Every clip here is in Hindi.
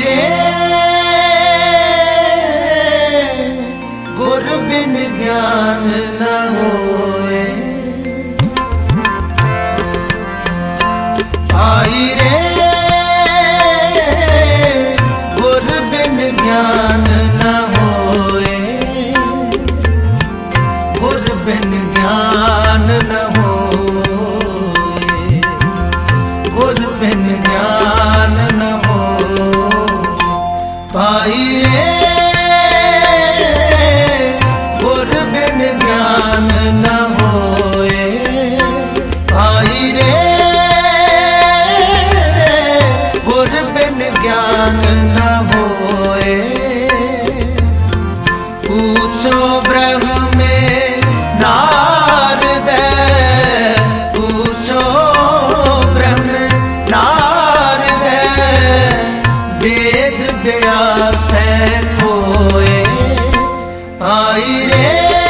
रे गुर बिन ज्ञान न होए। आई रे गुर बिन ज्ञान न होए। गुर बिन ज्ञान न होए। गुर बिन ज्ञान न होए। पाई रे गुर बिन ज्ञान न होए। पाई रे गुर बिन ज्ञान न होए। पूछो ब्रह्म में नारद, पूछो ब्रह्म नारद, वेद व्यास खोए। आई रे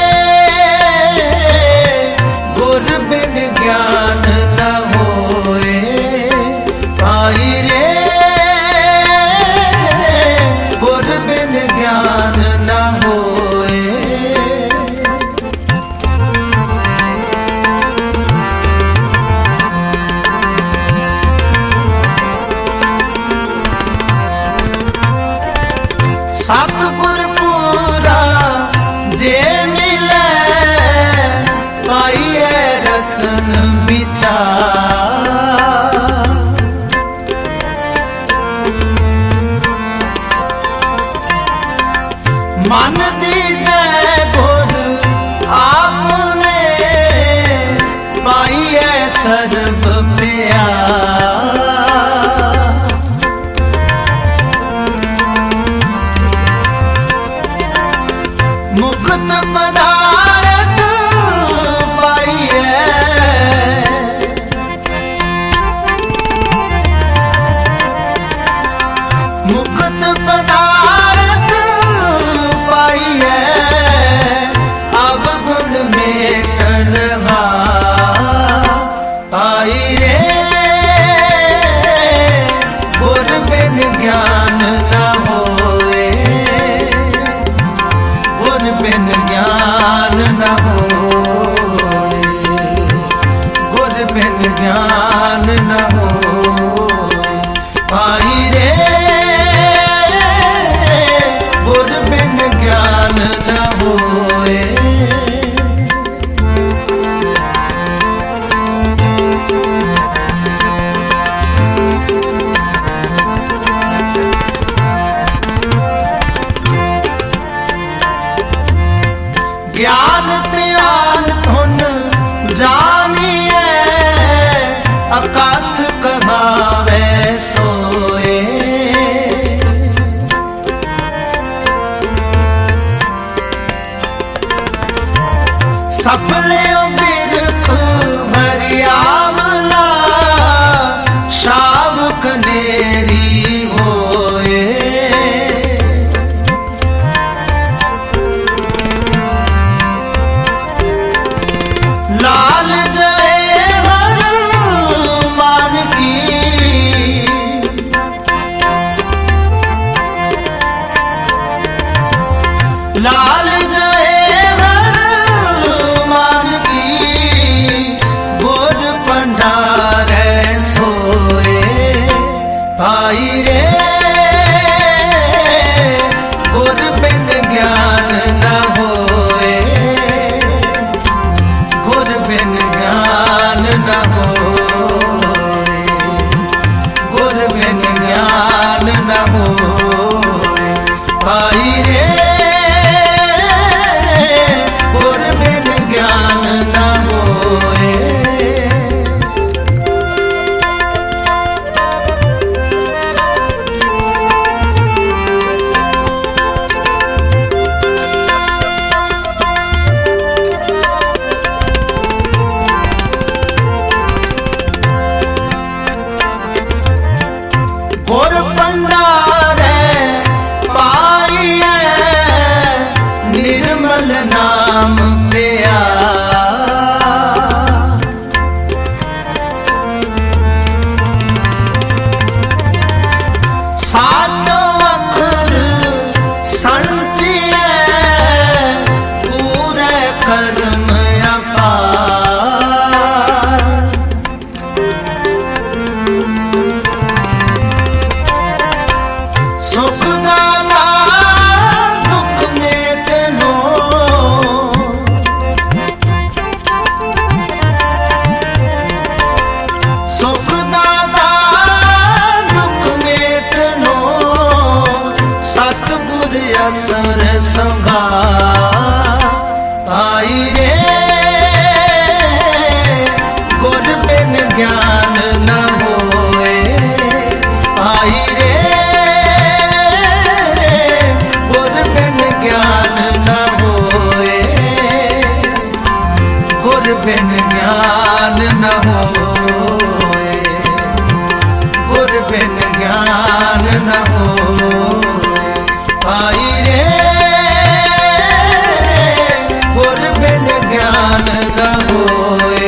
गुर बिन ज्ञान न होए। आई रे गुर बिन ज्ञान न होए। सतगुर पूरा जे मिले, पाइए रतन विचार। मन दीजे बुध आपने, पाइए सर्ब प्यार। मुक्त पदार्थ पाइए, मुक्त पदार्थ पाइए। अवगुण में कलहा। आई रे गुर बिन ज्ञान न होए। गुर बिन ज्ञान न होए। गुर बिन ज्ञान न होए। आई रे गुर बिन ज्ञान न होए। ज्ञान त्यान धुन जानिए, अकथ कहावे सोए। सफल बिरख हरियावला, श्रावक नेरी होए। लाल जय हनुमान की, लाल जय हनुमान की। गुर भंडार सोए। पाई रे गुर बिन ज्ञान न होए। गुर बिन ज्ञान न होए। गुर बिन ज्ञान न होए। पाई रे गुर बिन ज्ञान न होए। गुर भंडार असर संगा आई रे गुर बिन ज्ञान न होए आई रे गुर बिन ज्ञान न होए गुर बिन ज्ञान न होए गुर बिन ज्ञान न होए आई रे गुर बिन ज्ञान न होए।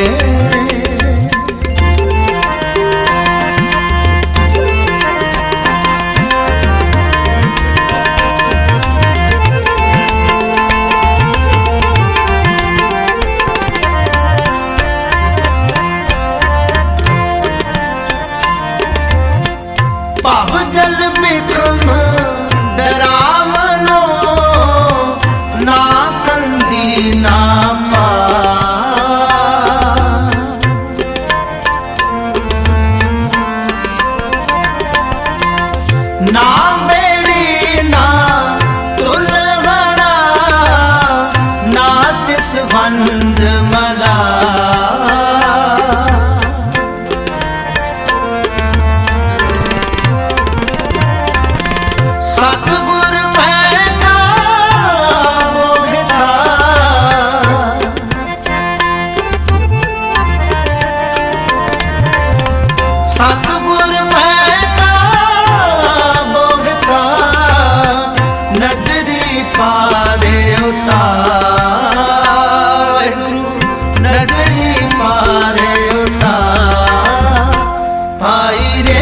पाप जल बिक्रम डरावनो ना कंदी ना पा ना बेड़ी ना तुलगड़ा ना तिस वंद मला सतगुर महका मोहिता सतगुर महका मोहिता नदरी पारे उतार नदरी पारे उतार आई रे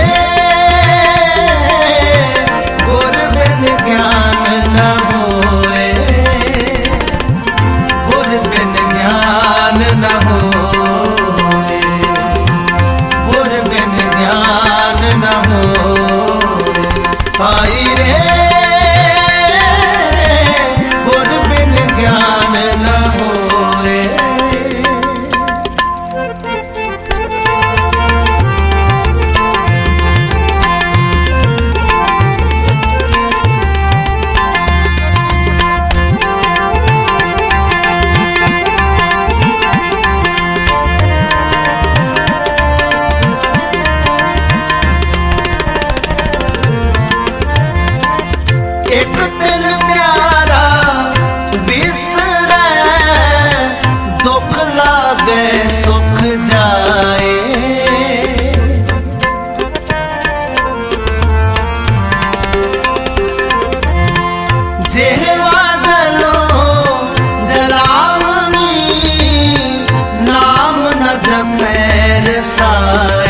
ज्ञान न होए गुर बिन ज्ञान न होए गुर बिन ज्ञान न होए आई रे गुर बिन ज्ञान न होए। एक दिल प्यारा बिसरै दुख लागे सुख जाए जेहवा जलो जलावनी नाम न जपै रसाए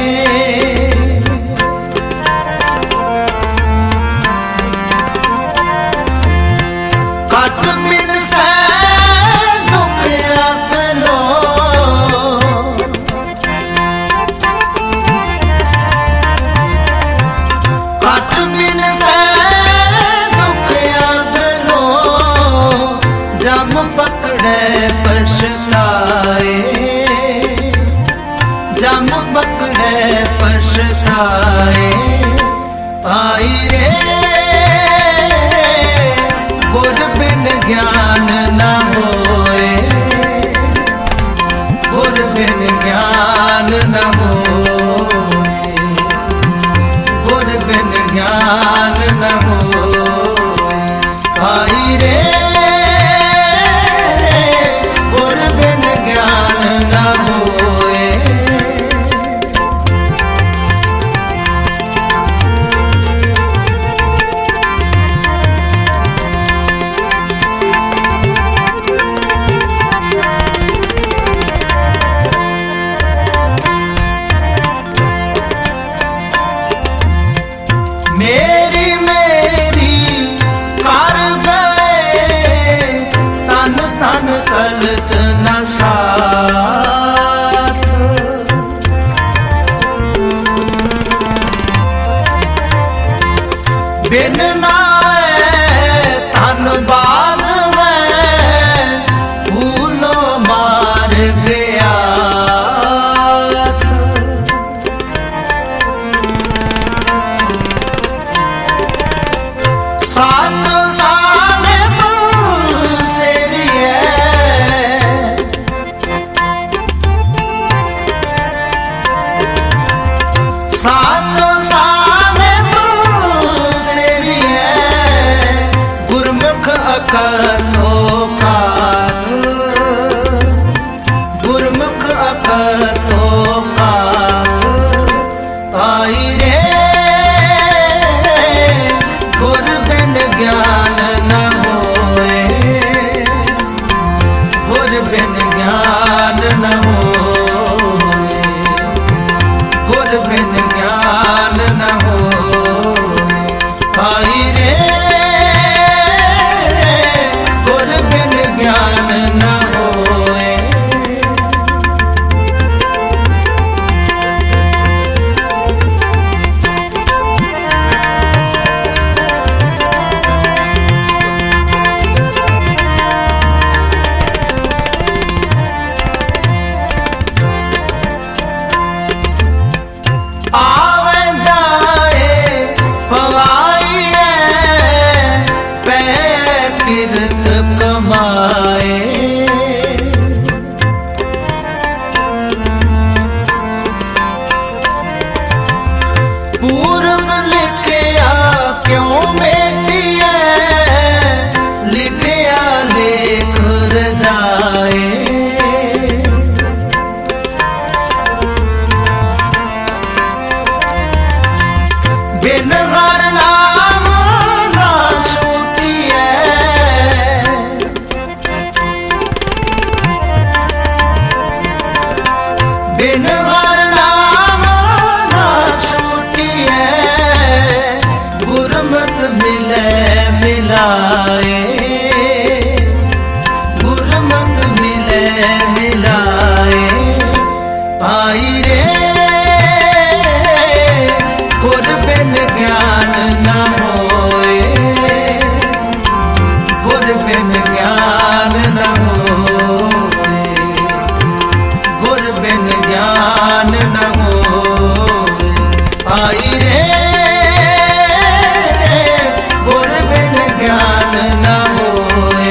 कट बिन से दुख अपनो कट बिन से दुख अपनो जब पकड़े पछताए जब पकड़े पछताए आई रे गुर बिन ज्ञान न होए गुर बिन ज्ञान न होए गुर बिन ज्ञान न होए आई रे गुर बिन ज्ञान न होए। मेरी मेरी कर गए तन तन कलत न साथ बिन नावे तन बाद में भूलो मार गया साचो अकथो काथ, गुरमुख अकथो काथ पाई रे। गुर बिन ज्ञान न होए, गुर बिन ज्ञान न होए, गुर बिन ज्ञान न होए पाई रे। गुर बिन ज्ञान न होए। आवे जाए पवाइए, पै किरत कमाए। पूर्व लिखया क्यों मेटिए, लिखया लेख रजाए। बिन हर नाम ना छूटिए, बिन हर नाम ना छूटिए। गुरमत मिले मिलाए, गुरमत मिले मिलाए पाई रे। गुर बिन ज्ञान न होए, गुर बिन ज्ञान न होए, गुर बिन ज्ञान न होए पाई रे। गुर बिन ज्ञान न होए।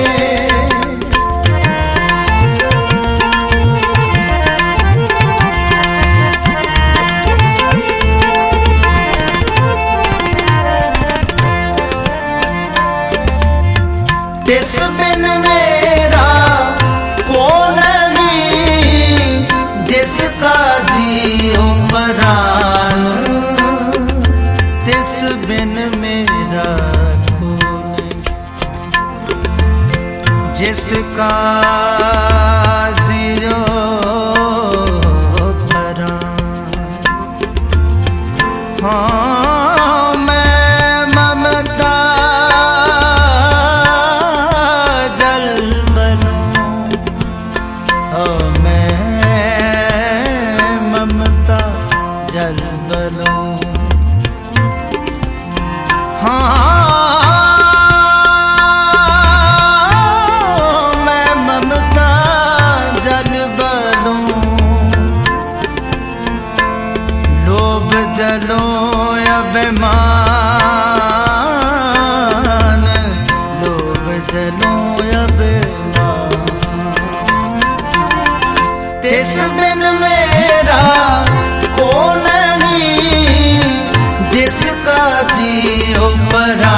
तिस बिन मेरा कौन नहीं, जिसका जियो परान। तिस बिन मेरा कौन, जिसका जियो परान। हाँ मैं ममता जल बलो। हाँ मैं ममता जल बलो। लोभ जलो अभिमान, लोभ जलो अभिमान। तिस बिन मेरा कौन नहीं, जिसका जियो परान।